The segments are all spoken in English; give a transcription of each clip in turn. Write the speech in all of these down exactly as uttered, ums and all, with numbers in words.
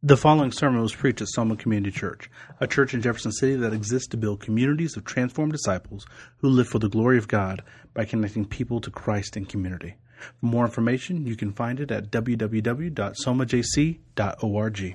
The following sermon was preached at Soma Community Church, a church in Jefferson City that exists to build communities of transformed disciples who live for the glory of God by connecting people to Christ in community. For more information, you can find it at w w w dot soma j c dot org.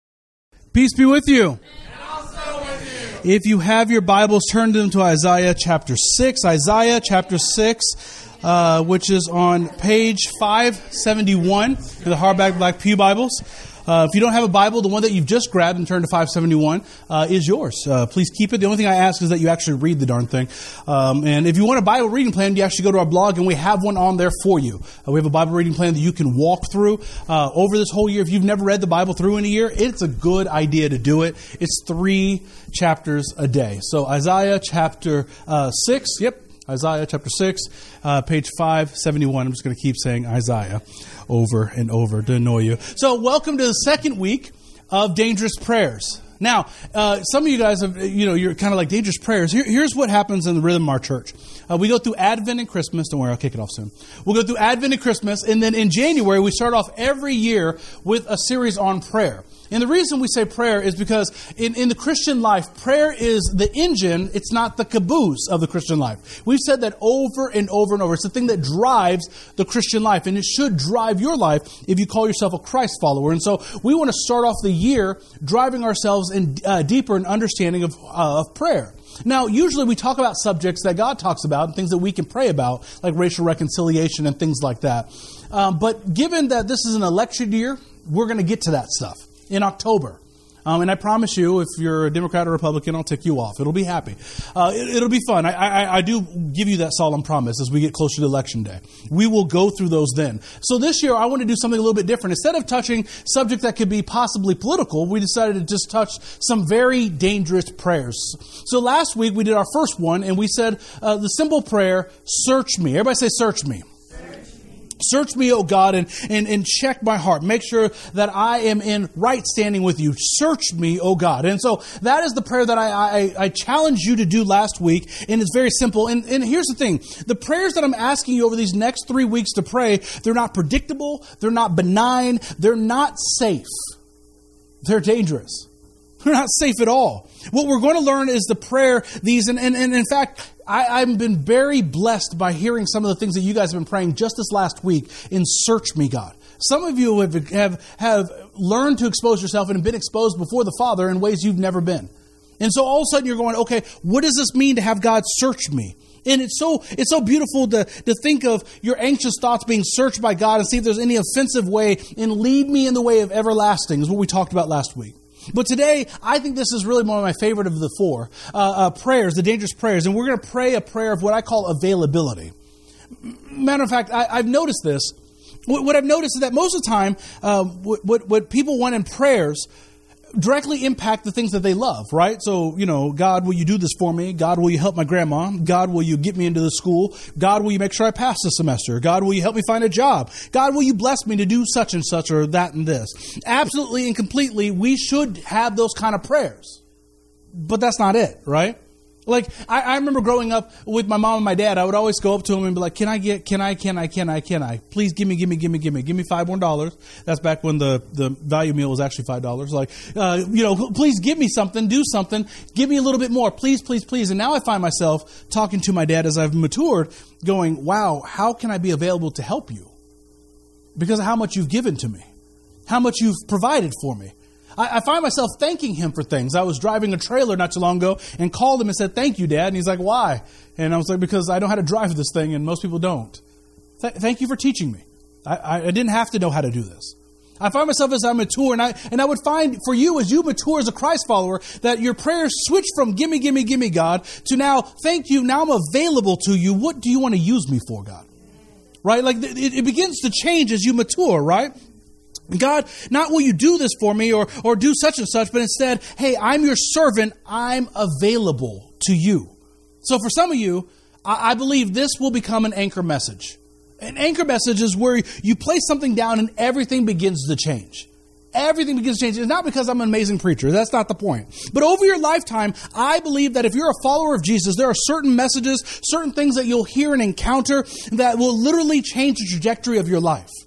Peace be with you. And also with you. If you have your Bibles, turn them to Isaiah chapter six. Isaiah chapter six, uh, which is on page five seventy-one in the hardback Black Pew Bibles. Uh, if you don't have a Bible, the one that you've just grabbed and turned to five seventy-one uh, is yours. Uh, please keep it. The only thing I ask is that you actually read the darn thing. Um, and if you want a Bible reading plan, you actually go to our blog, and we have one on there for you. Uh, we have a Bible reading plan that you can walk through uh, over this whole year. If you've never read the Bible through in a year, it's a good idea to do it. It's three chapters a day. So Isaiah chapter uh, six, yep. Isaiah chapter six, uh, page five seventy-one. I'm just going to keep saying Isaiah over and over to annoy you. So welcome to the second week of Dangerous Prayers. Now, uh, some of you guys have, you know, you're kind of like Dangerous Prayers. Here, here's what happens in the rhythm of our church. Uh, we go through Advent and Christmas. Don't worry, I'll kick it off soon. We'll go through Advent and Christmas, and then in January, we start off every year with a series on prayer. And the reason we say prayer is because in, in the Christian life, prayer is the engine, it's not the caboose of the Christian life. We've said that over and over and over. It's the thing that drives the Christian life, and it should drive your life if you call yourself a Christ follower. And so we want to start off the year driving ourselves in uh, deeper in understanding of, uh, of prayer. Now, usually we talk about subjects that God talks about and things that we can pray about, like racial reconciliation and things like that. Um, but given that this is an election year, we're going to get to that stuff in October. Um, and I promise you, if you're a Democrat or Republican, I'll tick you off. It'll be happy. Uh, it, it'll be fun. I, I, I do give you that solemn promise as we get closer to election day. We will go through those then. So this year, I want to do something a little bit different. Instead of touching subjects that could be possibly political, we decided to just touch some very dangerous prayers. So last week, we did our first one, and we said uh, the simple prayer, search me. Everybody say, search me. Search me, O God, and, and, and check my heart. Make sure that I am in right standing with you. Search me, O God. And so that is the prayer that I, I, I challenged you to do last week, and it's very simple. And, and here's the thing. The prayers that I'm asking you over these next three weeks to pray, they're not predictable, they're not benign, they're not safe. They're dangerous. They're not safe at all. What we're going to learn is the prayer, these, and, and, and in fact, I, I've been very blessed by hearing some of the things that you guys have been praying just this last week in Search Me, God. Some of you have, have, have learned to expose yourself and have been exposed before the Father in ways you've never been. And so all of a sudden you're going, okay, what does this mean to have God search me? And it's so it's so beautiful to, to think of your anxious thoughts being searched by God and see if there's any offensive way and lead me in the way of everlasting is what we talked about last week. But today, I think this is really one of my favorite of the four uh, uh, prayers, the dangerous prayers. And we're going to pray a prayer of what I call availability. Matter of fact, I, I've noticed this. What, what I've noticed is that most of the time, uh, what, what, what people want in prayers directly impact the things that they love, right? So, you know, God, will you do this for me? God, will you help my grandma? God, will you get me into the school? God, will you make sure I pass the semester? God, will you help me find a job? God, will you bless me to do such and such or that and this? Absolutely and completely, we should have those kind of prayers. But that's not it, right? Like, I, I remember growing up with my mom and my dad, I would always go up to them and be like, can I get, can I, can I, can I, can I? Please give me, give me, give me, give me, give me five more dollars. That's back when the, the value meal was actually five dollars. Like, uh, you know, please give me something, do something, give me a little bit more, please, please, please. And now I find myself talking to my dad as I've matured, going, wow, how can I be available to help you? Because of how much you've given to me, how much you've provided for me. I find myself thanking him for things. I was driving a trailer not too long ago and called him and said, thank you, Dad. And he's like, why? And I was like, because I know how to drive this thing and most people don't. Th- thank you for teaching me. I, I, I didn't have to know how to do this. I find myself as I mature, and I and I would find for you as you mature as a Christ follower that your prayers switch from gimme, gimme, gimme, God, to now, thank you, now I'm available to you. What do you want to use me for, God? Right? Like it, it begins to change as you mature, right? God, not will you do this for me or, or do such and such, but instead, hey, I'm your servant. I'm available to you. So for some of you, I, I believe this will become an anchor message. An anchor message is where you place something down and everything begins to change. Everything begins to change. It's not because I'm an amazing preacher. That's not the point. But over your lifetime, I believe that if you're a follower of Jesus, there are certain messages, certain things that you'll hear and encounter that will literally change the trajectory of your life.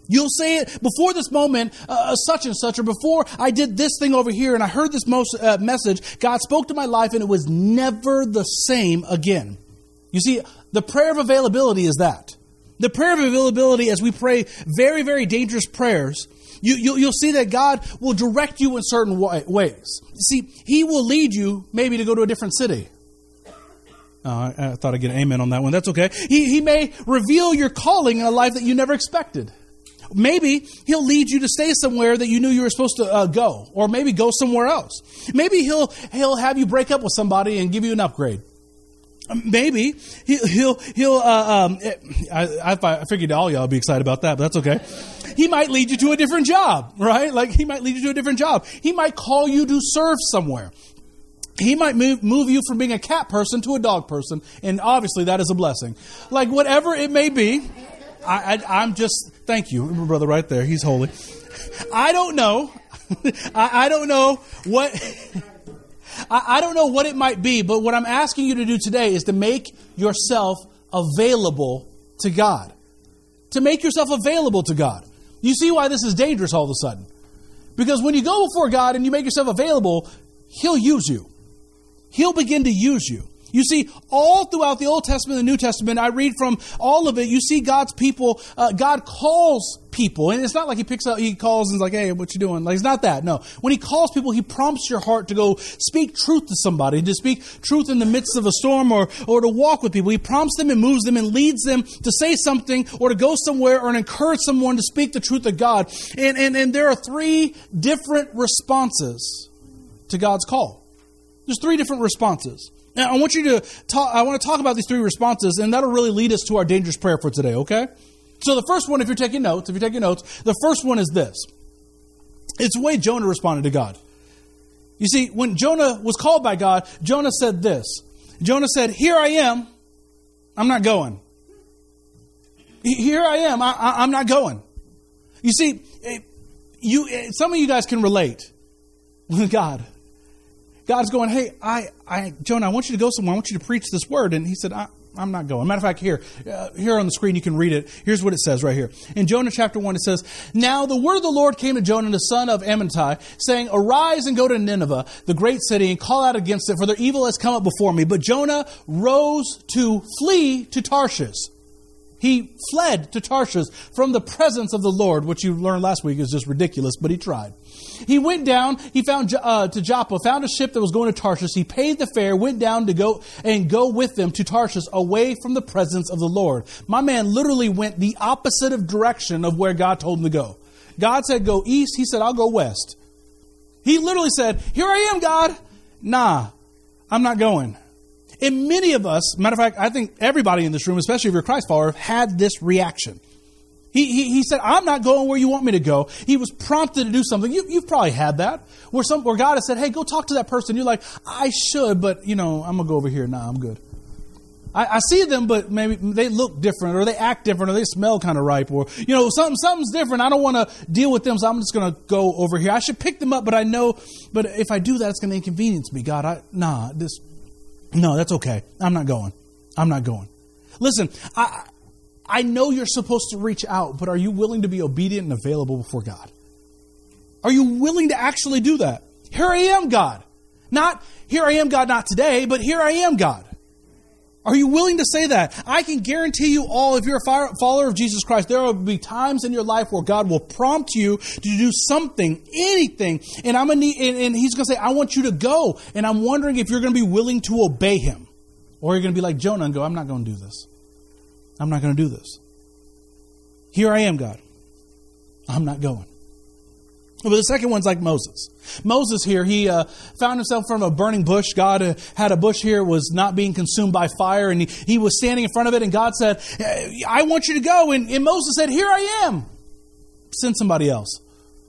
You'll say it before this moment, uh, such and such, or before I did this thing over here and I heard this most, uh, message, God spoke to my life and it was never the same again. You see, the prayer of availability is that. The prayer of availability, as we pray very, very dangerous prayers, you, you, you'll see that God will direct you in certain ways. See, He will lead you maybe to go to a different city. Oh, I, I thought I'd get an amen on that one. That's okay. He, he may reveal your calling in a life that you never expected. Maybe He'll lead you to stay somewhere that you knew you were supposed to uh, go, or maybe go somewhere else. Maybe He'll He'll have you break up with somebody and give you an upgrade. Maybe he'll he'll, he'll uh, um, I, I figured all y'all would be excited about that, but that's okay. He might lead you to a different job, right? Like He might lead you to a different job. He might call you to serve somewhere. He might move, move you from being a cat person to a dog person, and obviously that is a blessing. Like whatever it may be, I, I, I'm just, thank you, my brother right there, he's holy. I don't know, I, I don't know what, I, I don't know what it might be, but what I'm asking you to do today is to make yourself available to God. To make yourself available to God. You see why this is dangerous all of a sudden? Because when you go before God and you make yourself available, He'll use you. He'll begin to use you. You see, all throughout the Old Testament and the New Testament, I read from all of it, you see God's people, uh, God calls people. And it's not like He picks up, He calls and is like, hey, what you doing? Like, it's not that. No. When He calls people, He prompts your heart to go speak truth to somebody, to speak truth in the midst of a storm, or, or to walk with people. He prompts them and moves them and leads them to say something or to go somewhere or to encourage someone to speak the truth of God. And, and, and there are three different responses to God's call. There's three different responses. Now, I want you to talk, I want to talk about these three responses, and that'll really lead us to our dangerous prayer for today, okay? So the first one, if you're taking notes, if you're taking notes, the first one is this. It's the way Jonah responded to God. You see, when Jonah was called by God, Jonah said this. Jonah said, here I am, I'm not going. Here I am, I, I, I'm not going. You see, you, some of you guys can relate with God. God's going, hey, I, I, Jonah, I want you to go somewhere. I want you to preach this word. And he said, I, I'm not going. Matter of fact, here, uh, here on the screen, you can read it. Here's what it says right here. In Jonah chapter one, it says, now the word of the Lord came to Jonah, the son of Amittai, saying, arise and go to Nineveh, the great city, and call out against it, for their evil has come up before me. But Jonah rose to flee to Tarshish. He fled to Tarshish from the presence of the Lord, which you learned last week is just ridiculous, but he tried. He went down, he found uh, to Joppa, found a ship that was going to Tarshish. He paid the fare, went down to go and go with them to Tarshish, away from the presence of the Lord. My man literally went the opposite of direction of where God told him to go. God said, go east. He said, I'll go west. He literally said, here I am, God. Nah, I'm not going. And many of us, matter of fact, I think everybody in this room, especially if you're a Christ follower, had this reaction. He, he, he said, I'm not going where you want me to go. He was prompted to do something. You, you've probably had that. Where some, where God has said, hey, go talk to that person. You're like, I should, but, you know, I'm going to go over here. Nah, I'm good. I, I see them, but maybe they look different, or they act different, or they smell kind of ripe, or, you know, something, something's different. I don't want to deal with them, so I'm just going to go over here. I should pick them up, but I know, but if I do that, it's going to inconvenience me. God, I, nah, this... No, that's okay. I'm not going. I'm not going. Listen, I I know you're supposed to reach out, but are you willing to be obedient and available before God? Are you willing to actually do that? Here I am, God. Not, here I am, God, not today, but here I am, God. Are you willing to say that? I can guarantee you all, if you're a follower of Jesus Christ, there will be times in your life where God will prompt you to do something, anything, and I'm gonna need, and, and He's going to say, I want you to go. And I'm wondering if you're going to be willing to obey Him. Or you're going to be like Jonah and go, I'm not going to do this. I'm not going to do this. Here I am, God. I'm not going. But the second one's like Moses. Moses here, he uh, found himself in front of a burning bush. God uh, had a bush here, was not being consumed by fire, and he, he was standing in front of it, and God said, I want you to go. And, and Moses said, here I am. Send somebody else.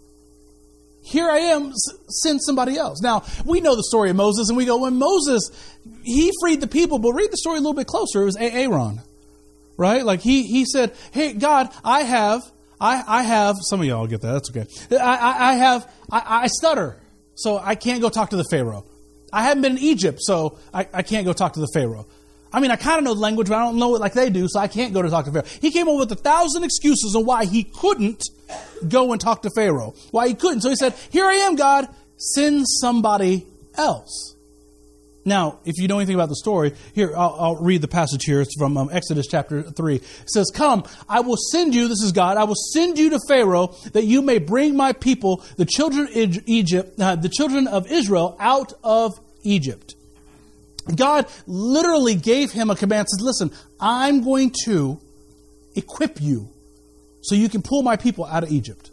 Here I am. S- send somebody else. Now, we know the story of Moses, and we go, when Moses, he freed the people, but read the story a little bit closer. It was Aaron, right? Like he, he said, hey, God, I have... I, I have, some of y'all get that, that's okay. I, I, I have, I, I stutter, so I can't go talk to the Pharaoh. I haven't been in Egypt, so I, I can't go talk to the Pharaoh. I mean, I kind of know the language, but I don't know it like they do, so I can't go to talk to Pharaoh. He came up with a thousand excuses on why he couldn't go and talk to Pharaoh. Why he couldn't. So he said, here I am, God. Send somebody else. Now, if you know anything about the story, here, I'll, I'll read the passage here. It's from um, Exodus chapter three. It says, come, I will send you, this is God, I will send you to Pharaoh that you may bring my people, the children of Egypt, uh, the children of Israel out of Egypt. God literally gave him a command, says, listen, I'm going to equip you so you can pull my people out of Egypt.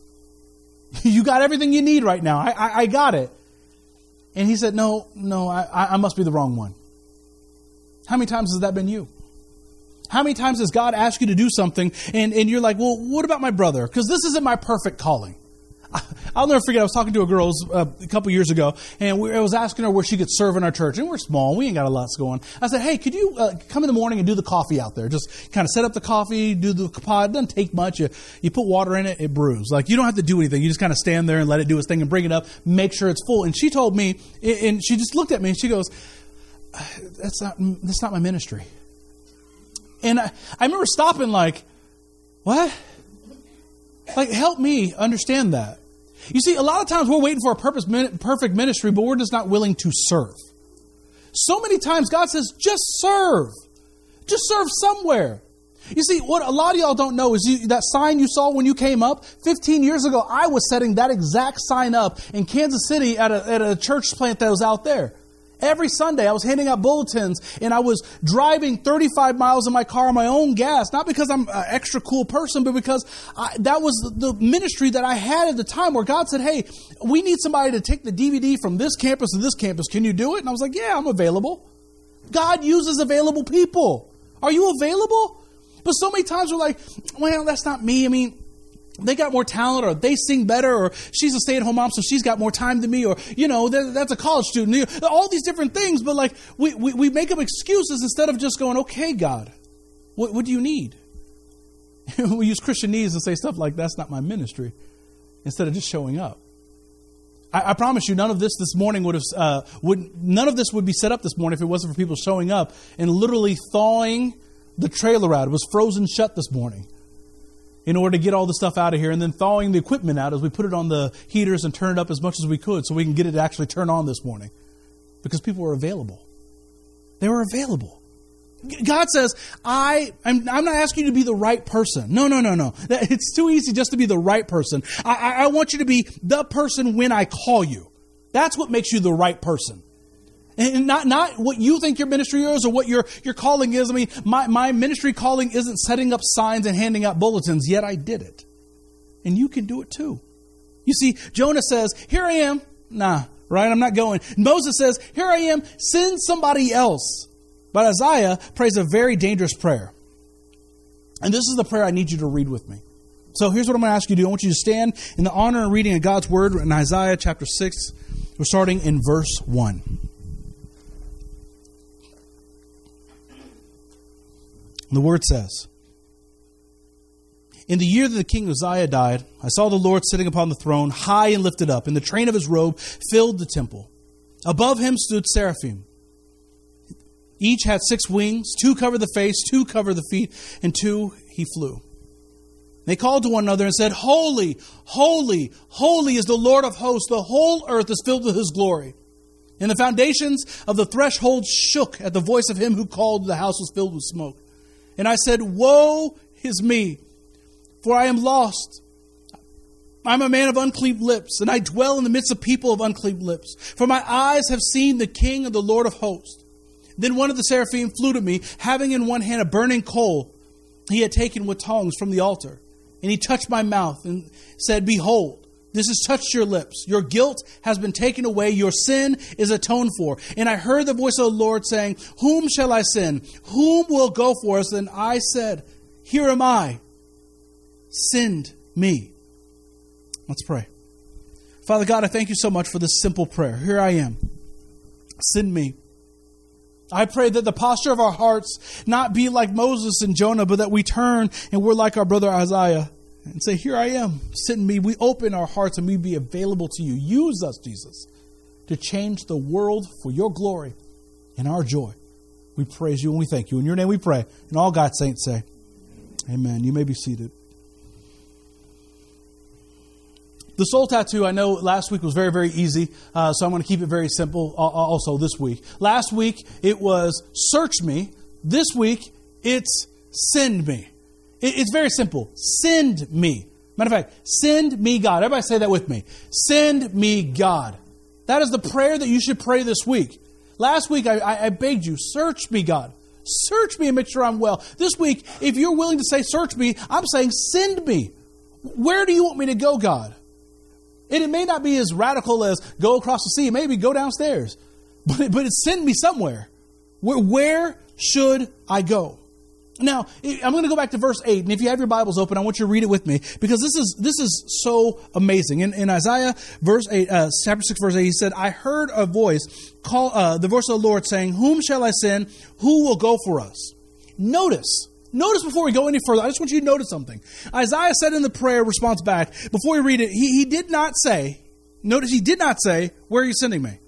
You got everything you need right now. I, I, I got it. And he said, no, no, I, I must be the wrong one. How many times has that been you? How many times has God asked you to do something and, and you're like, well, what about my brother? Because this isn't my perfect calling. I'll never forget, I was talking to a girl uh, a couple years ago, and we, I was asking her where she could serve in our church. And we're small. We ain't got a lot going. I said, hey, could you uh, come in the morning and do the coffee out there? Just kind of set up the coffee, do the pod. It doesn't take much. You, you put water in it, it brews. Like, you don't have to do anything. You just kind of stand there and let it do its thing and bring it up, make sure it's full. And she told me, and she just looked at me, and she goes, that's not, that's not my ministry. And I, I remember stopping like, what? Like, help me understand that. You see, a lot of times we're waiting for a purpose, perfect ministry, but we're just not willing to serve. So many times God says, just serve. Just serve somewhere. You see, what a lot of y'all don't know is you, that sign you saw when you came up, fifteen years ago, I was setting that exact sign up in Kansas City at a, at a church plant that was out there. Every Sunday, I was handing out bulletins, and I was driving thirty-five miles in my car on my own gas, not because I'm an extra cool person, but because I, that was the ministry that I had at the time where God said, hey, we need somebody to take the D V D from this campus to this campus. Can you do it? And I was like, yeah, I'm available. God uses available people. Are you available? But so many times we're like, well, that's not me. I mean, they got more talent, or they sing better, or she's a stay-at-home mom, so she's got more time than me, or, you know, that's a college student. You know, all these different things, but like, we, we, we make up excuses instead of just going, okay, God, what, what do you need? We use Christianese and say stuff like, that's not my ministry, instead of just showing up. I, I promise you, none of this this morning would have, uh, would none of this would be set up this morning if it wasn't for people showing up and literally thawing the trailer out. It was frozen shut this morning in order to get all the stuff out of here, and then thawing the equipment out as we put it on the heaters and turn it up as much as we could so we can get it to actually turn on this morning. Because people were available. They were available. God says, I, I'm, I'm not asking you to be the right person. No, no, no, no. It's too easy just to be the right person. I, I, I want you to be the person when I call you. That's what makes you the right person. And not not what you think your ministry is or what your, your calling is. I mean, my, my ministry calling isn't setting up signs and handing out bulletins, yet I did it. And you can do it too. You see, Jonah says, here I am. Nah, right? I'm not going. Moses says, here I am. Send somebody else. But Isaiah prays a very dangerous prayer. And this is the prayer I need you to read with me. So here's what I'm going to ask you to do. I want you to stand in the honor and reading of God's word in Isaiah chapter six. We're starting in verse one. The word says, in the year that the king Uzziah died, I saw the Lord sitting upon the throne, high and lifted up, and the train of his robe filled the temple. Above him stood seraphim. Each had six wings, two covered the face, two covered the feet, and two he flew. They called to one another and said, holy, holy, holy is the Lord of hosts. The whole earth is filled with his glory. And the foundations of the threshold shook at the voice of him who called. The house was filled with smoke. And I said, woe is me, for I am lost. I'm a man of unclean lips, and I dwell in the midst of people of unclean lips. For my eyes have seen the King and the Lord of hosts. Then one of the seraphim flew to me, having in one hand a burning coal he had taken with tongs from the altar. And he touched my mouth and said, behold, this has touched your lips. Your guilt has been taken away. Your sin is atoned for. And I heard the voice of the Lord saying, whom shall I send? Whom will go for us? And I said, here am I. Send me. Let's pray. Father God, I thank you so much for this simple prayer. Here I am. Send me. I pray that the posture of our hearts not be like Moses and Jonah, but that we turn and we're like our brother Isaiah and say, here I am, send me. We open our hearts and we be available to you. Use us, Jesus, to change the world for your glory and our joy. We praise you and we thank you. In your name we pray. And all God's saints say, amen. You may be seated. The soul tattoo, I know last week was very, very easy, uh, so I'm going to keep it very simple also this week. Last week, it was search me. This week, it's send me. It's very simple. Send me. Matter of fact, send me God. Everybody say that with me. Send me God. That is the prayer that you should pray this week. Last week, I, I begged you, search me, God. Search me and make sure I'm well. This week, if you're willing to say search me, I'm saying send me. Where do you want me to go, God? And it may not be as radical as go across the sea. Maybe go downstairs. But, it, but it's send me somewhere. Where, where should I go? Now, I'm going to go back to verse eight. And if you have your Bibles open, I want you to read it with me. Because this is this is so amazing. In, in Isaiah verse eight, uh, chapter six, verse eight, he said, I heard a voice, call uh, the voice of the Lord saying, whom shall I send? Who will go for us? Notice. Notice before we go any further, I just want you to notice something. Isaiah said in the prayer response back, before we read it, he, he did not say, notice he did not say, where are you sending me?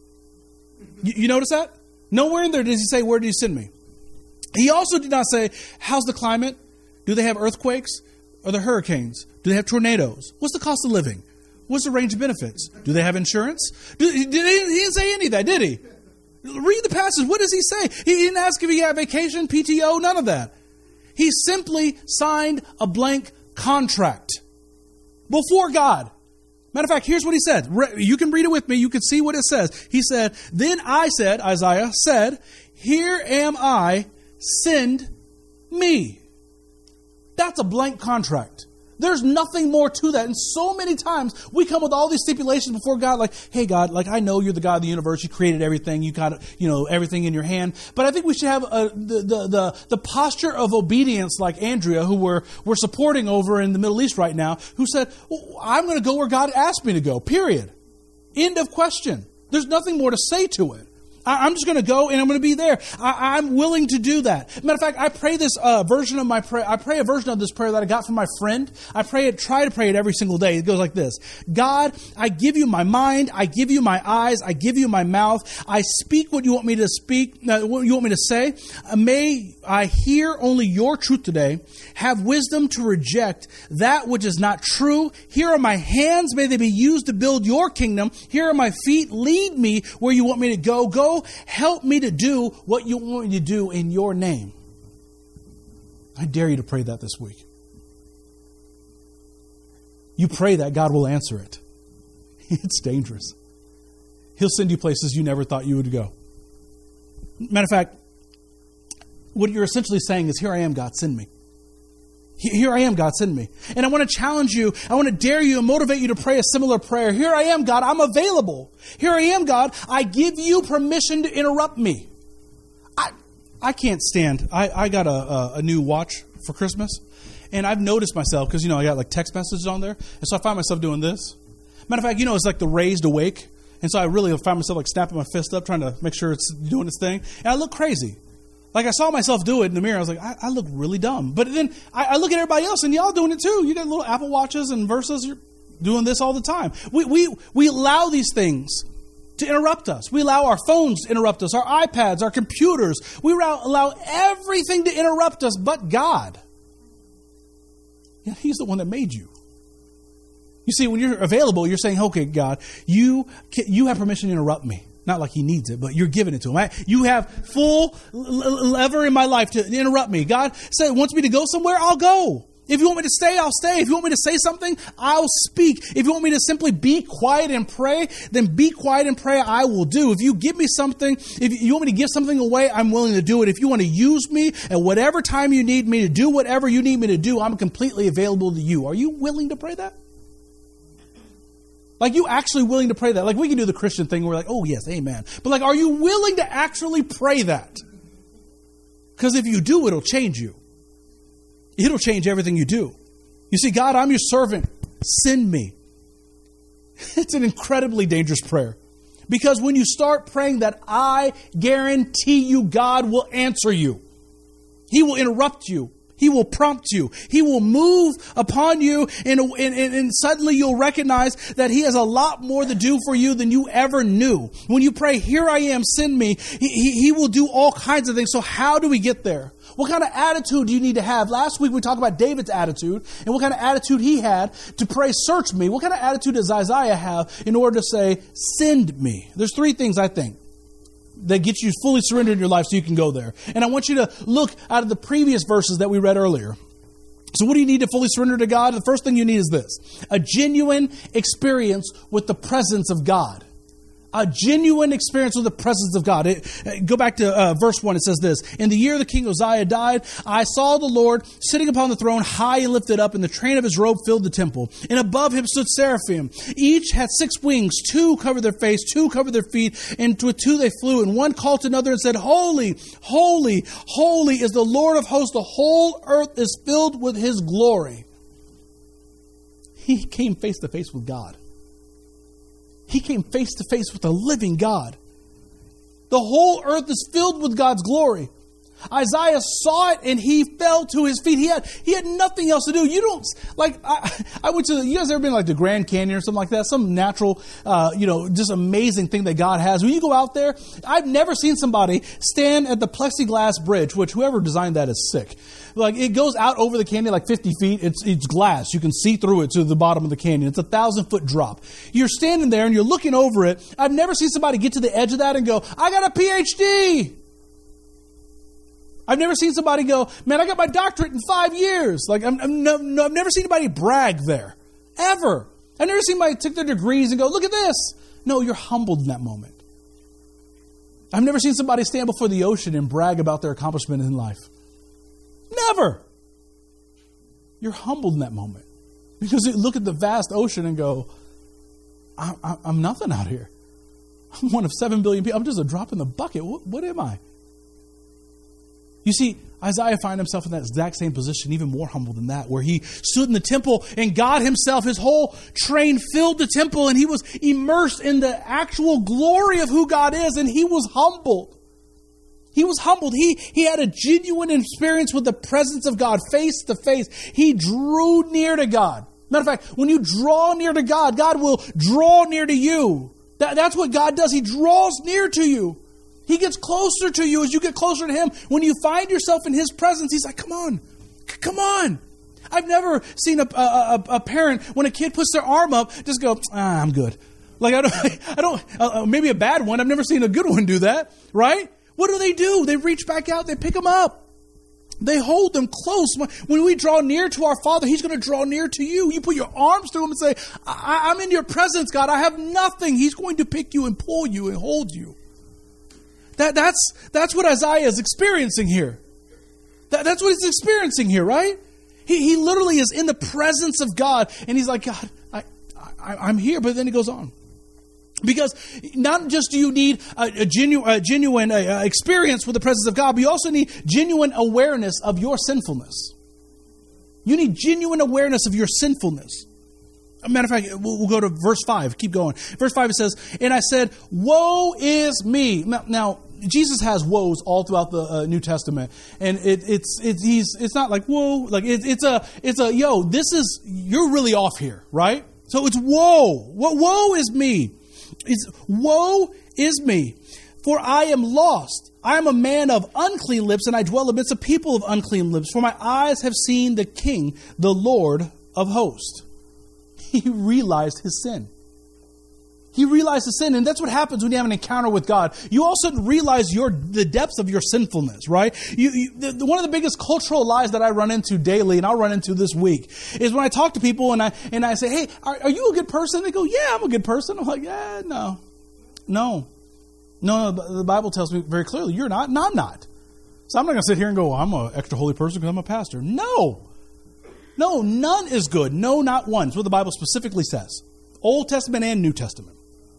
You, you notice that? Nowhere in there does he say, where do you send me? He also did not say, how's the climate? Do they have earthquakes? Are there hurricanes? Do they have tornadoes? What's the cost of living? What's the range of benefits? Do they have insurance? Do, did, he didn't say any of that, did he? Read the passage. What does he say? He didn't ask if he had vacation, P T O, none of that. He simply signed a blank contract before God. Matter of fact, here's what he said. You can read it with me. You can see what it says. He said, then I said, Isaiah said, here am I, send me. That's a blank contract. There's nothing more to that. And so many times we come with all these stipulations before God, like, hey, God, like I know you're the God of the universe. You created everything. You got, you know, everything in your hand. But I think we should have a, the, the, the, the posture of obedience like Andrea, who we're, we're supporting over in the Middle East right now, who said, well, I'm going to go where God asked me to go, period. End of question. There's nothing more to say to it. I'm just going to go and I'm going to be there. I, I'm willing to do that. Matter of fact, I pray this uh, version of my prayer. I pray a version of this prayer that I got from my friend. I pray it, try to pray it every single day. It goes like this. God, I give you my mind. I give you my eyes. I give you my mouth. I speak what you want me to speak, uh, what you want me to say. Uh, may I hear only your truth today. Have wisdom to reject that which is not true. Here are my hands. May they be used to build your kingdom. Here are my feet. Lead me where you want me to go. Go. Help me to do what you want me to do in your name. I dare you to pray that this week. You pray that, God will answer it. It's dangerous. He'll send you places you never thought you would go. Matter of fact, what you're essentially saying is, here I am, God, send me. Here I am, God, send me. And I want to challenge you. I want to dare you and motivate you to pray a similar prayer. Here I am, God, I'm available. Here I am, God, I give you permission to interrupt me. I I can't stand. I, I got a, a, a new watch for Christmas. And I've noticed myself, because, you know, I got like text messages on there. And so I find myself doing this. Matter of fact, you know, it's like the raised awake. And so I really find myself like snapping my fist up, trying to make sure it's doing its thing. And I look crazy. Like I saw myself do it in the mirror. I was like, I, I look really dumb. But then I, I look at everybody else and y'all doing it too. You got little Apple Watches and Versas. You're doing this all the time. We, we, we allow these things to interrupt us. We allow our phones to interrupt us, our iPads, our computers. We allow, allow everything to interrupt us but God. Yeah, He's the one that made you. You see, when you're available, you're saying, okay, God, you you have permission to interrupt me. Not like He needs it, but you're giving it to Him. Right? You have full lever in my life to interrupt me. God said, wants me to go somewhere, I'll go. If you want me to stay, I'll stay. If you want me to say something, I'll speak. If you want me to simply be quiet and pray, then be quiet and pray, I will do. If you give me something, if you want me to give something away, I'm willing to do it. If you want to use me at whatever time you need me to do whatever you need me to do, I'm completely available to you. Are you willing to pray that? Like, you actually willing to pray that? Like, we can do the Christian thing where we're like, oh, yes, amen. But, like, are you willing to actually pray that? Because if you do, it'll change you. It'll change everything you do. You see, God, I'm your servant. Send me. It's an incredibly dangerous prayer. Because when you start praying that, I guarantee you God will answer you. He will interrupt you. He will prompt you. He will move upon you, and, and, and suddenly you'll recognize that He has a lot more to do for you than you ever knew. When you pray, here I am, send me, he, he, he will do all kinds of things. So how do we get there? What kind of attitude do you need to have? Last week we talked about David's attitude and what kind of attitude he had to pray, search me. What kind of attitude does Isaiah have in order to say, send me? There's three things I think that gets you fully surrendered in your life so you can go there. And I want you to look out of the previous verses that we read earlier. So what do you need to fully surrender to God? The first thing you need is this: a genuine experience with the presence of God. A genuine experience with the presence of God. It, go back to uh, verse one. It says this: in the year the king Uzziah died, I saw the Lord sitting upon the throne, high and lifted up, and the train of his robe filled the temple. And above him stood seraphim. Each had six wings. Two covered their face, two covered their feet, and with two they flew. And one called to another and said, Holy, holy, holy is the Lord of hosts. The whole earth is filled with His glory. He came face to face with God. He came face to face with the living God. The whole earth is filled with God's glory. Isaiah saw it and he fell to his feet. He had he had nothing else to do. You don't, like, I, I went to, you guys ever been like the Grand Canyon or something like that? Some natural, uh, you know, just amazing thing that God has. When you go out there, I've never seen somebody stand at the plexiglass bridge, which whoever designed that is sick. Like, it goes out over the canyon like fifty feet. It's it's glass. You can see through it to the bottom of the canyon. It's a thousand foot drop. You're standing there and you're looking over it. I've never seen somebody get to the edge of that and go, I got a P H D. I've never seen somebody go, man, I got my doctorate in five years. Like, I'm, I'm no, no, I've never seen anybody brag there. Ever. I've never seen anybody take their degrees and go, look at this. No, you're humbled in that moment. I've never seen somebody stand before the ocean and brag about their accomplishment in life. Never. You're humbled in that moment. Because you look at the vast ocean and go, I, I, I'm nothing out here. I'm one of seven billion people. I'm just a drop in the bucket. What, what am I? You see, Isaiah found himself in that exact same position, even more humble than that, where he stood in the temple and God Himself, His whole train filled the temple, and he was immersed in the actual glory of who God is, and he was humbled. He was humbled. He, he had a genuine experience with the presence of God, face to face. He drew near to God. Matter of fact, when you draw near to God, God will draw near to you. That, that's what God does. He draws near to you. He gets closer to you as you get closer to Him. When you find yourself in His presence, He's like, come on, c- come on. I've never seen a, a, a parent, when a kid puts their arm up, just go, ah, I'm good. Like, I don't, I don't uh, maybe a bad one. I've never seen a good one do that, right? What do they do? They reach back out. They pick them up. They hold them close. When we draw near to our Father, He's going to draw near to you. You put your arms to Him and say, I- I'm in your presence, God. I have nothing. He's going to pick you and pull you and hold you. That, that's, that's what Isaiah is experiencing here. That, that's what he's experiencing here, right? He, he literally is in the presence of God, and he's like, God, I, I, I'm here. But then he goes on. Because not just do you need a, a, genu, a genuine uh, experience with the presence of God, but you also need genuine awareness of your sinfulness. You need genuine awareness of your sinfulness. As a matter of fact, we'll, we'll go to verse five. Keep going. Verse five, it says, and I said, woe is me. Now, now Jesus has woes all throughout the uh, New Testament. And it, it's it's he's it's not like, whoa. Like it, it's a, it's a, yo, this is, you're really off here, right? So it's woe. What woe is me? It's woe is me. For I am lost. I am a man of unclean lips, and I dwell amidst a people of unclean lips. For my eyes have seen the King, the Lord of hosts. He realized his sin. He realized his sin, and that's what happens when you have an encounter with God. You also realize your the depths of your sinfulness, right? You, you, the, the, one of the biggest cultural lies that I run into daily, and I'll run into this week, is when I talk to people and I and I say, "Hey, are, are you a good person?" They go, "Yeah, I'm a good person." I'm like, "Yeah, no, no, no." no the Bible tells me very clearly, "You're not, and I'm not." So I'm not going to sit here and go, well, "I'm an extra holy person because I'm a pastor." No. No, none is good. No, not one. That's what the Bible specifically says. Old Testament and New Testament.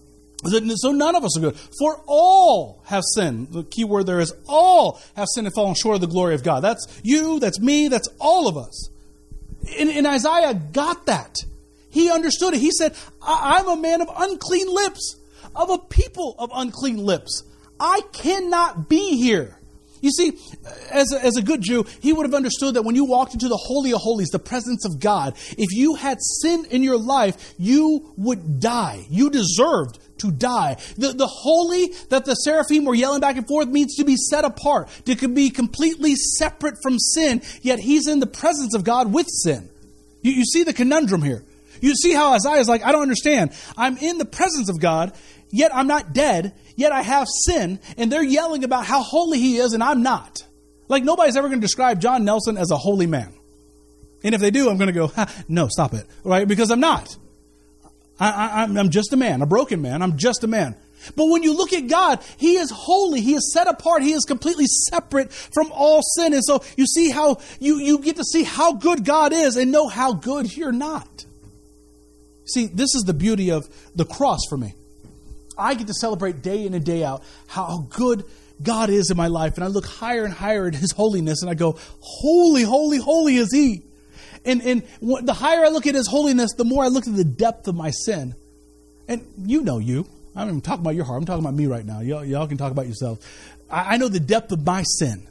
So none of us are good. For all have sinned. The key word there is all have sinned and fallen short of the glory of God. That's you, that's me, that's all of us. And, and Isaiah got that. He understood it. He said, I, I'm a man of unclean lips, of a people of unclean lips. I cannot be here. You see, as a, as a good Jew, he would have understood that when you walked into the Holy of Holies, the presence of God, if you had sin in your life, you would die. You deserved to die. The, the holy that the seraphim were yelling back and forth means to be set apart, to be completely separate from sin, yet he's in the presence of God with sin. You, you see the conundrum here. You see how Isaiah is like, I don't understand. I'm in the presence of God, yet I'm not dead, yet I have sin, and they're yelling about how holy he is, and I'm not. Like, nobody's ever going to describe John Nelson as a holy man. And if they do, I'm going to go, ha, no, stop it, right? Because I'm not. I, I, I'm just a man, a broken man. I'm just a man. But when you look at God, he is holy. He is set apart. He is completely separate from all sin. And so you see how you, you get to see how good God is and know how good you're not. See, this is the beauty of the cross for me. I get to celebrate day in and day out how good God is in my life. And I look higher and higher at his holiness and I go, holy, holy, holy is he. And, and the higher I look at his holiness, the more I look at the depth of my sin. And you know you. I'm not talking about your heart. I'm talking about me right now. Y'all, y'all can talk about yourselves. I, I know the depth of my sin.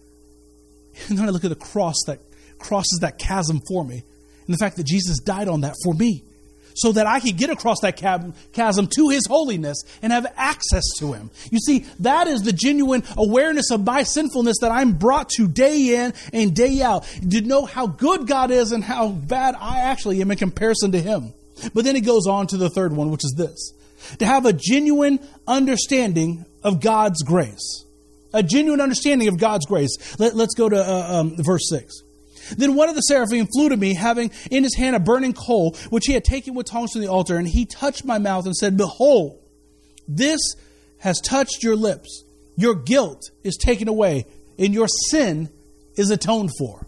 And then I look at the cross that crosses that chasm for me. And the fact that Jesus died on that for me. So that I could get across that chasm to his holiness and have access to him. You see, that is the genuine awareness of my sinfulness that I'm brought to day in and day out. To know how good God is and how bad I actually am in comparison to him. But then he goes on to the third one, which is this. To have a genuine understanding of God's grace. A genuine understanding of God's grace. Let, let's go to uh, um, verse six. Then one of the seraphim flew to me, having in his hand a burning coal, which he had taken with tongs from the altar, and he touched my mouth and said, Behold, this has touched your lips. Your guilt is taken away, and your sin is atoned for.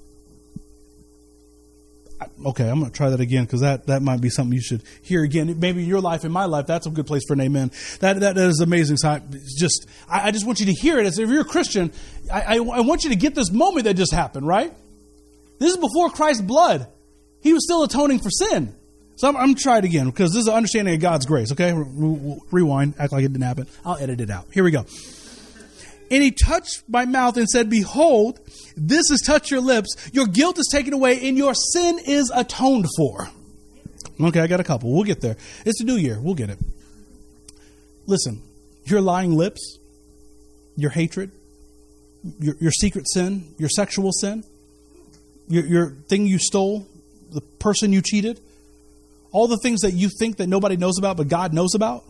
Okay, I'm going to try that again, because that, that might be something you should hear again. Maybe in your life, in my life, that's a good place for an amen. That That, that is amazing. So I just, I, I just want you to hear it. As if you're a Christian, I, I, I want you to get this moment that just happened, right? This is before Christ's blood. He was still atoning for sin. So I'm, I'm going to try it again because this is an understanding of God's grace. Okay, Re- rewind. Act like it didn't happen. I'll edit it out. Here we go. And he touched my mouth and said, Behold, this has touched your lips. Your guilt is taken away and your sin is atoned for. Okay, I got a couple. We'll get there. It's a new year. We'll get it. Listen, your lying lips, your hatred, your, your secret sin, your sexual sin, Your, your thing you stole, the person you cheated, all the things that you think that nobody knows about but God knows about,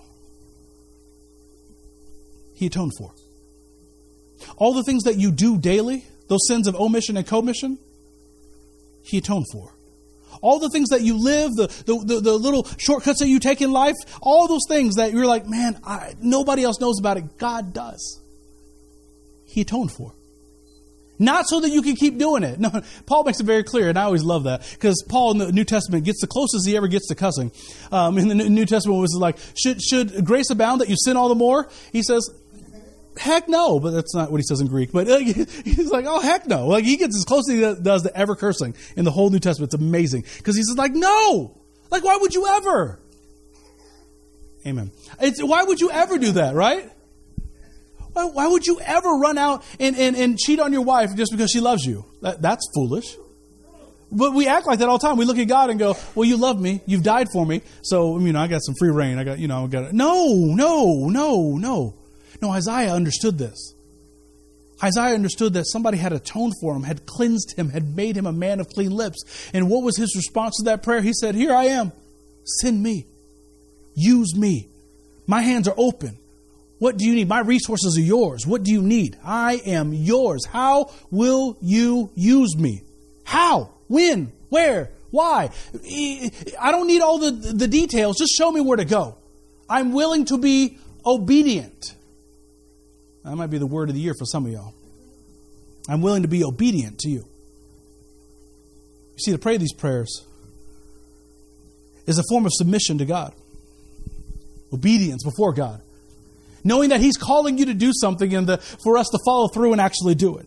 he atoned for. All the things that you do daily, those sins of omission and commission, he atoned for. All the things that you live, the, the, the, the little shortcuts that you take in life, all those things that you're like, man, I, nobody else knows about it, God does. He atoned for. Not so that you can keep doing it. No, Paul makes it very clear, and I always love that, because Paul in the New Testament gets the closest he ever gets to cussing. Um, in the New Testament was like, should, should grace abound that you sin all the more? He says, heck no, but that's not what he says in Greek. But uh, he's like, oh, heck no. Like, he gets as close as he does to ever cursing in the whole New Testament. It's amazing, because he's just like, no. Like, why would you ever? Amen. It's, why would you ever do that, right? Why, why would you ever run out and, and, and cheat on your wife just because she loves you? That, that's foolish. But we act like that all the time. We look at God and go, well, you love me. You've died for me. So, you know, I got some free reign. I got, you know, I got it. No, no, no, no. No, Isaiah understood this. Isaiah understood that somebody had atoned for him, had cleansed him, had made him a man of clean lips. And what was his response to that prayer? He said, here I am. Send me. Use me. My hands are open. What do you need? My resources are yours. What do you need? I am yours. How will you use me? How? When? Where? Why? I don't need all the, the details. Just show me where to go. I'm willing to be obedient. That might be the word of the year for some of y'all. I'm willing to be obedient to you. You see, to pray these prayers is a form of submission to God. Obedience before God. Knowing that he's calling you to do something and the, for us to follow through and actually do it.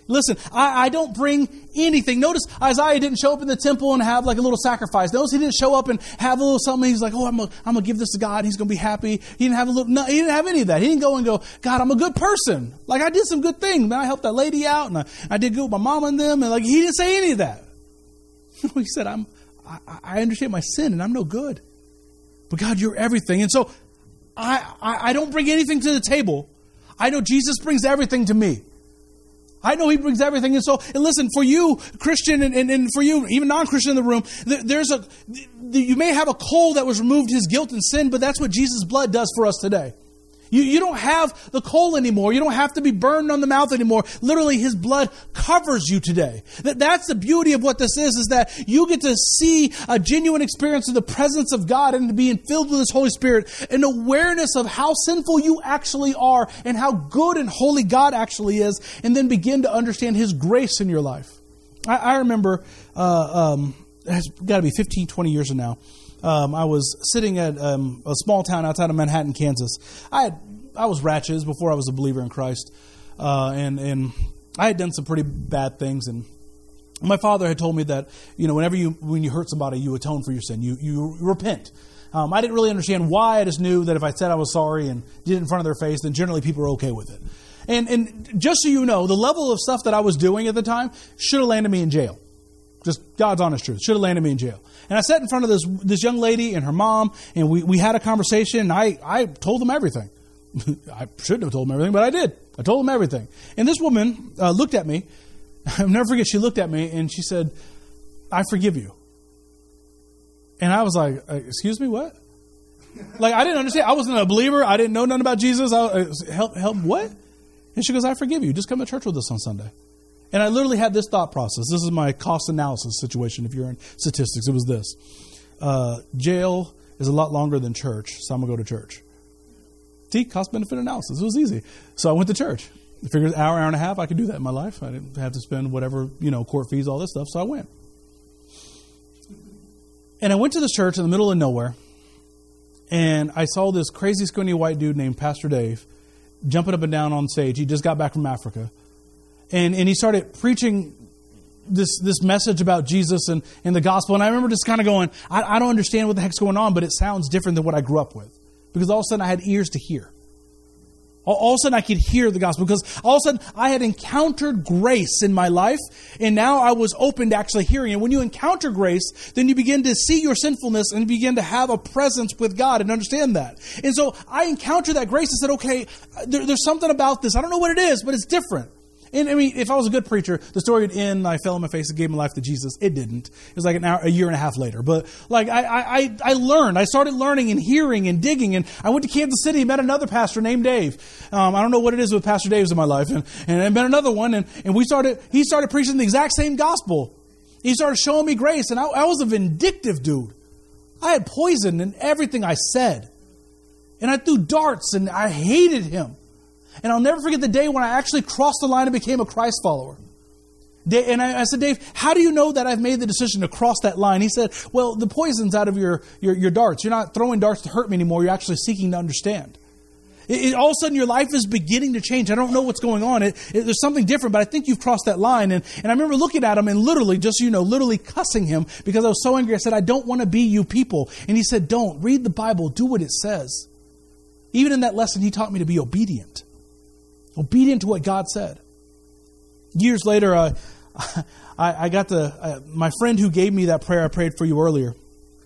Listen, I, I don't bring anything. Notice Isaiah didn't show up in the temple and have like a little sacrifice. Notice he didn't show up and have a little something. He's like, oh, I'm going I'm to give this to God. He's going to be happy. He didn't have a little, no, he didn't have any of that. He didn't go and go, God, I'm a good person. Like I did some good things. Man, I helped that lady out and I, I did good with my mom and them. And like, he didn't say any of that. He said, I'm, I, I understand my sin and I'm no good. But God, you're everything. And so I, I, I don't bring anything to the table. I know Jesus brings everything to me. I know he brings everything. And so, and listen, for you, Christian, and, and, and for you, even non-Christian in the room, there's a, you may have a coal that was removed his guilt and sin, but that's what Jesus' blood does for us today. You, you don't have the coal anymore. You don't have to be burned on the mouth anymore. Literally, his blood covers you today. That, that's the beauty of what this is, is that you get to see a genuine experience of the presence of God and being filled with his Holy Spirit, an awareness of how sinful you actually are and how good and holy God actually is, and then begin to understand his grace in your life. I, I remember, uh, um, it's got to be fifteen, twenty years ago now. Um, I was sitting at um, a small town outside of Manhattan, Kansas. I had, I was ratchet before I was a believer in Christ, uh, and and I had done some pretty bad things. And my father had told me that, you know, whenever you when you hurt somebody, you atone for your sin, you you repent. Um, I didn't really understand why. I just knew that if I said I was sorry and did it in front of their face, then generally people were okay with it. And and just so you know, the level of stuff that I was doing at the time should have landed me in jail. Just God's honest truth. Should have landed me in jail. And I sat in front of this this young lady and her mom, and we, we had a conversation, and I, I told them everything. I shouldn't have told them everything, but I did. I told them everything. And this woman uh, looked at me. I'll never forget, she looked at me, and she said, I forgive you. And I was like, excuse me, what? Like, I didn't understand. I wasn't a believer. I didn't know nothing about Jesus. I, I, help, help, what? And she goes, I forgive you. Just come to church with us on Sunday. And I literally had this thought process. This is my cost analysis situation if you're in statistics. It was this. Uh, jail is a lot longer than church, so I'm going to go to church. See, cost-benefit analysis. It was easy. So I went to church. I figured an hour, hour and a half, I could do that in my life. I didn't have to spend whatever, you know, court fees, all this stuff, so I went. And I went to this church in the middle of nowhere, and I saw this crazy, skinny white dude named Pastor Dave jumping up and down on stage. He just got back from Africa. And and he started preaching this this message about Jesus and, and the gospel. And I remember just kind of going, I, I don't understand what the heck's going on, but it sounds different than what I grew up with. Because all of a sudden I had ears to hear. All, all of a sudden I could hear the gospel. Because all of a sudden I had encountered grace in my life. And now I was open to actually hearing it. When you encounter grace, then you begin to see your sinfulness and begin to have a presence with God and understand that. And so I encountered that grace and said, okay, there, there's something about this. I don't know what it is, but it's different. And I mean, if I was a good preacher, the story would end, I fell on my face and gave my life to Jesus. It didn't. It was like an hour, a year and a half later. But like I, I, I learned. I started learning and hearing and digging. And I went to Kansas City and met another pastor named Dave. Um, I don't know what it is with Pastor Dave's in my life. And, and I met another one. And, and we started. He started preaching the exact same gospel. He started showing me grace. And I, I was a vindictive dude. I had poison in everything I said. And I threw darts and I hated him. And I'll never forget the day when I actually crossed the line and became a Christ follower. And I said, Dave, how do you know that I've made the decision to cross that line? He said, well, the poison's out of your, your, your darts. You're not throwing darts to hurt me anymore. You're actually seeking to understand. It, it, all of a sudden, your life is beginning to change. I don't know what's going on. It, it, there's something different, but I think you've crossed that line. And, and I remember looking at him and literally, just so you know, literally cussing him because I was so angry. I said, I don't want to be you people. And he said, don't. Read the Bible. Do what it says. Even in that lesson, he taught me to be obedient. Obedient to what God said. Years later, uh, I, I got the uh, my friend who gave me that prayer I prayed for you earlier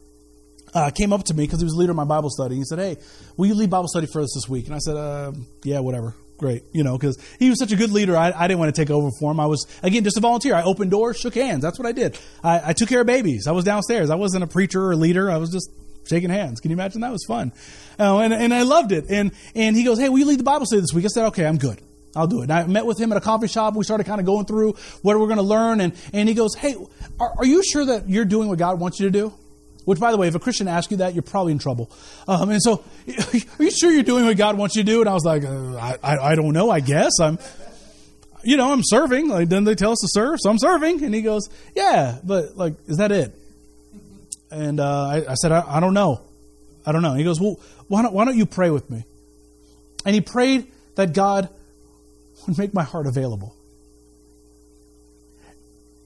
uh, came up to me because he was the leader of my Bible study. He said, hey, will you lead Bible study for us this week? And I said, uh, yeah, whatever. Great. You know, because he was such a good leader, I, I didn't want to take over for him. I was, again, just a volunteer. I opened doors, shook hands. That's what I did. I, I took care of babies. I was downstairs. I wasn't a preacher or a leader. I was just shaking hands. Can you imagine? That was fun. Uh, and, and I loved it. And, and he goes, hey, will you lead the Bible study this week? I said, okay, I'm good. I'll do it. And I met with him at a coffee shop. We started kind of going through what we're going to learn. And, and he goes, hey, are, are you sure that you're doing what God wants you to do? Which, by the way, if a Christian asks you that, you're probably in trouble. Um, and so, are you sure you're doing what God wants you to do? And I was like, uh, I, I, I don't know, I guess. I'm, you know, I'm serving. Like, didn't they tell us to serve? So I'm serving. And he goes, yeah, but like, is that it? And uh, I, I said, I, I don't know. I don't know. And he goes, well, why don't, why don't you pray with me? And he prayed that God would make my heart available.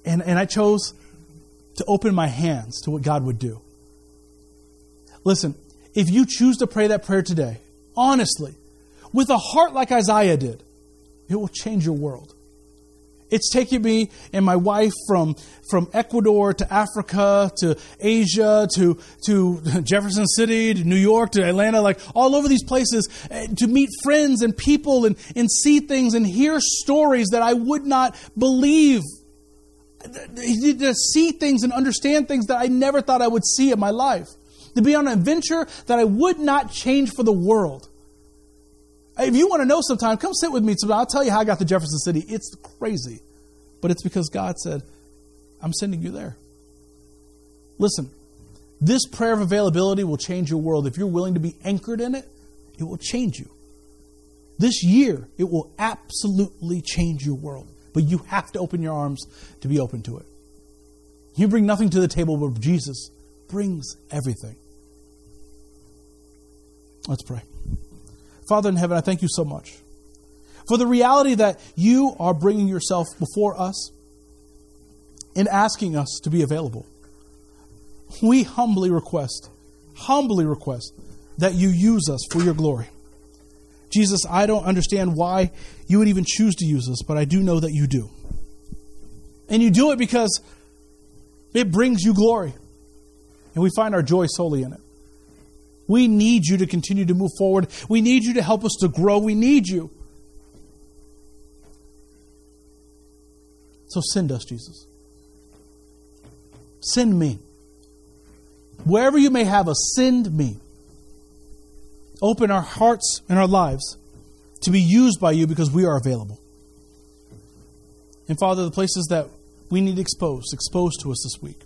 And, and I chose to open my hands to what God would do. Listen, if you choose to pray that prayer today, honestly, with a heart like Isaiah did, it will change your world. It's taken me and my wife from, from Ecuador to Africa to Asia to, to Jefferson City to New York to Atlanta, like all over these places to meet friends and people and, and see things and hear stories that I would not believe. To see things and understand things that I never thought I would see in my life. To be on an adventure that I would not change for the world. If you want to know sometime, come sit with me sometime. I'll tell you how I got to Jefferson City. It's crazy. But it's because God said, I'm sending you there. Listen, this prayer of availability will change your world. If you're willing to be anchored in it, it will change you. This year, it will absolutely change your world. But you have to open your arms to be open to it. You bring nothing to the table, but Jesus brings everything. Let's pray. Father in heaven, I thank you so much for the reality that you are bringing yourself before us and asking us to be available. We humbly request, humbly request that you use us for your glory. Jesus, I don't understand why you would even choose to use us, but I do know that you do. And you do it because it brings you glory. And we find our joy solely in it. We need you to continue to move forward. We need you to help us to grow. We need you. So send us, Jesus. Send me. Wherever you may have us, send me. Open our hearts and our lives to be used by you because we are available. And Father, the places that we need exposed, expose to us this week.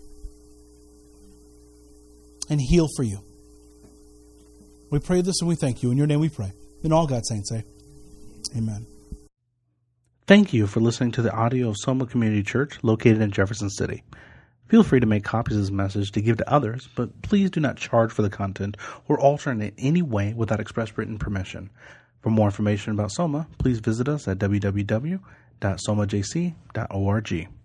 And heal for you. We pray this and we thank you. In your name we pray. And all God's saints say, amen. Thank you for listening to the audio of Soma Community Church located in Jefferson City. Feel free to make copies of this message to give to others, but please do not charge for the content or alter it in any way without express written permission. For more information about Soma, please visit us at w w w dot soma j c dot org.